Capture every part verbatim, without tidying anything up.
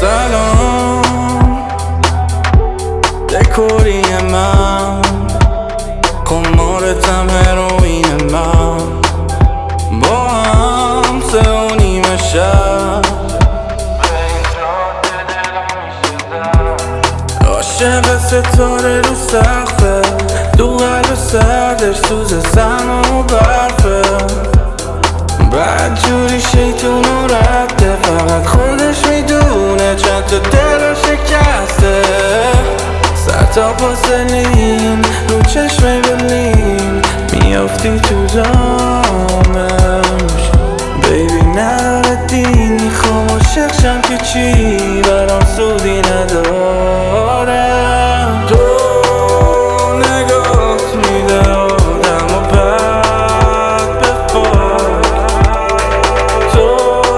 سلام دکوری من قمارتم هروین من با هم سه و نیمه شب عاشق ستاره رو سقفه دو قلب سردش سوز سرما و برفه بعد جوری شیطون و رده فقط خودش میدونه چند تا دل رو شکسته سر تا پاسلین رو چشم بلین میافتی تو جامش بیبی نداره دینی خوام عاشق شم که چی برام سودی نداره تو نگاهت میده آدم و بد به فاک تو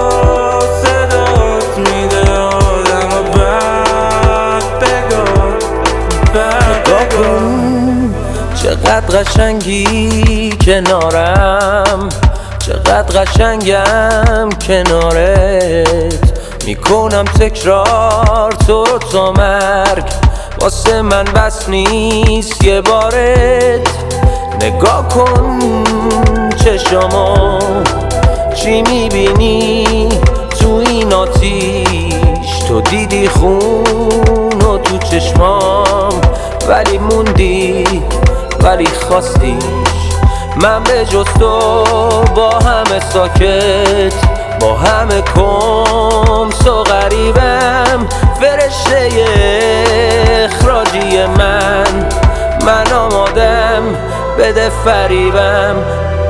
صدات میده آدم و بد بگاه بد بگاه چقدر قشنگی کنارم چقدر قشنگم کنارت میکنم تکرار تو رو تا مرگ واسه من بس نیست یه بارت نگاه کن چشامو چی میبینی تو این آتیش تو دیدی خون و تو چشمام ولی موندی ولی خواستیش من به جز تو با همه ساکت با همه کمس و غریبم فرشته اخراجی من من آمادم بده فریبم